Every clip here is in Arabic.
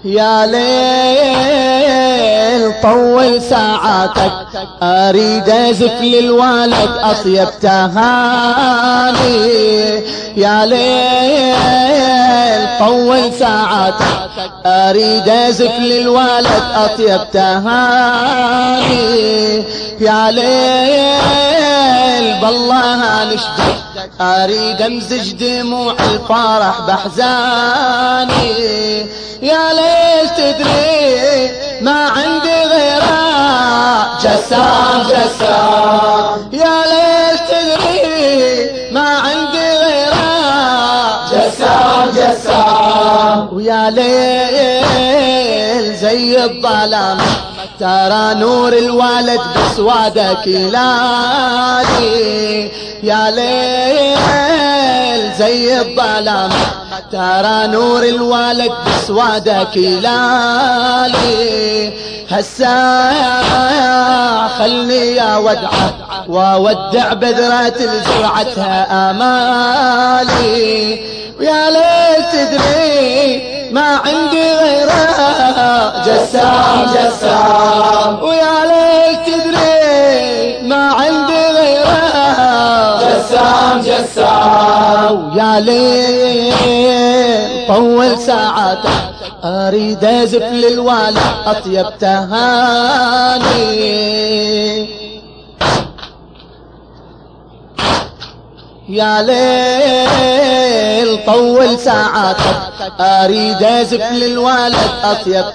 يا ليل طول ساعاتك أريد أزف للوالد أطيب تهاني. يا ليل طول ساعاتك أريد أزف للوالد أطيب تهاني. يا ليل بالله نشدك أريد أمزج دموع الفرح بحزاني. يا ليش تدري ما عندي غيره جسام جسام. يا ليش تدري ما عندي غيره جسام جسام. ويا ليل زي الظلام ترى نور الوالد بسوادك يلالي. يا ليل زي الظلام ترى نور الوالد بسوادك يلالي. هسا خلني يا ودعه وودع بذرة زرعتها آمالي. ويا ليل تدري ما عندي غيره جسام جسام. ويا ليل تدري ما عندي غيره جسام جسام. ويا ليل طول ساعاتك أريد أزف للوالد أطيب تهاني. يا ليل طول ساعاتك أريد أزف للوالد أطيب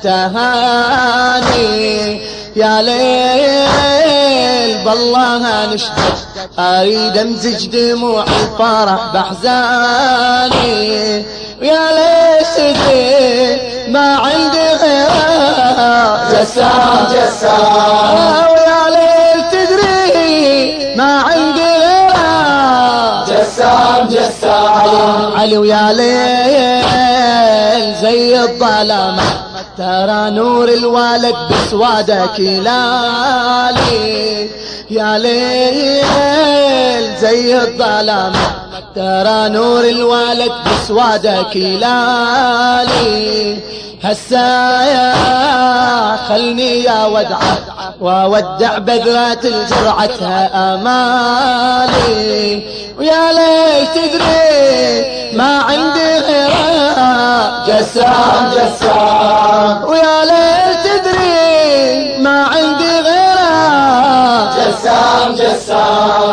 تهاني. يا ليل بالله نشدك أريد أمزج دموع الفرح بحزاني. ويا ليش تدري ما عندي غيره جسام جسام. ويا ليل تدري ما عندي غيره جسام جسام. علي ويا ليل زي الظلامة ترى نور الوالد بسوادك يلالي. يا ليل زي الظلامة ترى نور الوالد بسوادك يلالي. هسا يا خلني يا ودعه وودع بذرة زرعتها آمالي. ويا ليش تدري ما عندي غيره جسام جسام. ويا ليش تدري ما عندي غيره جسام جسام.